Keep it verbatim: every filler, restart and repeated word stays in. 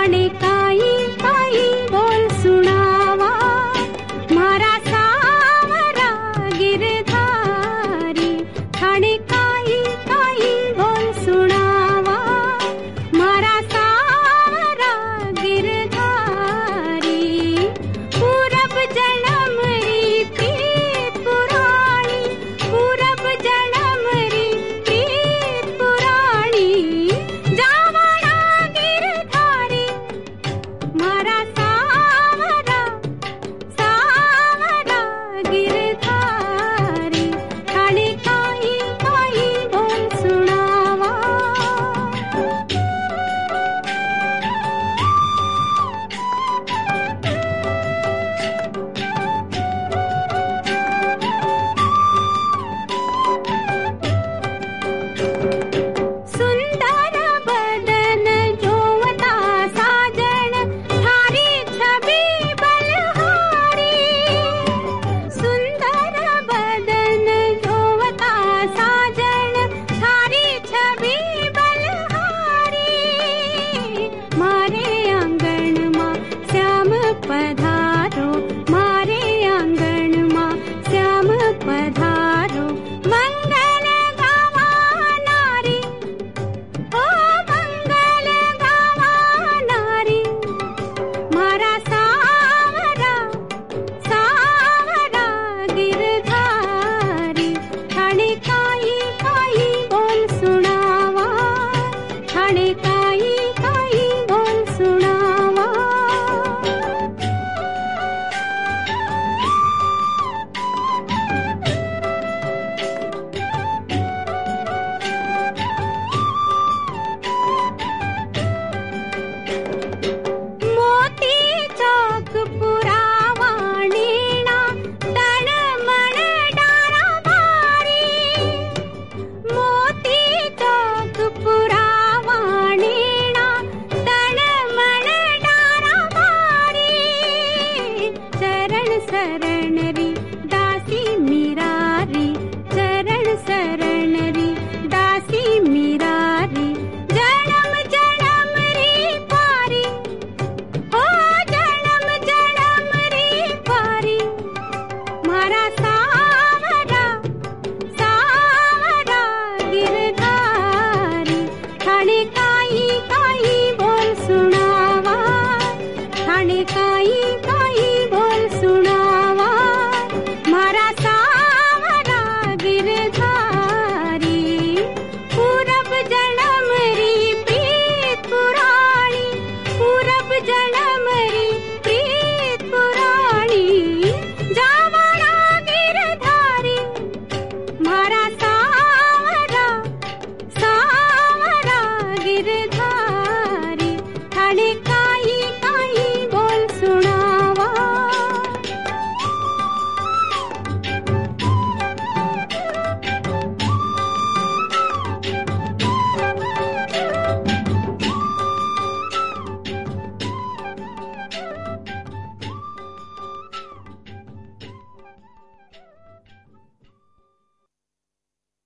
ठाणे काई काई बोल सुनावा, मारा सावरा गिरधारी। ठाणे काई काई बोल सुनावा, मारा सावरा गिरधारी। पूरब जन्म री प्रीत पुराणी, पूरब जन्म री प्रीत पुराणी। जावड़ा गिरधारी मारा सावरा, सावरा गिरधारी। ठाणे काई काई बोल सुनावा। सुंदर बदन जोवता साजन, थारी छवि बलहारी। सुंदर बदन जोवता साजन, थारी छवि बलहारी। मारे आंगण मां श्याम पधारो, मारे आंगण मां श्याम पधारो। मंगल गावा नारी, ओ मंगल गावा नारी। मारा सावरा, सावरा गिरधारी। ठाणे काई काई बोल सुनावा, ठाणे काई काई बोल सुनावा। मोती चौक पुरावाणीना, तळमळ डारा भारी। मोती चौक पुरावाणीना, तळमळ डारा भारी। चरण शरण री दासी मीरारी, चरण शरण री दासी मीरारी। जन्म जन्म री पारी, ओ जन्म जन्म री पारी। मारा सावरा, सावरा गिरधारी। ठाणे काई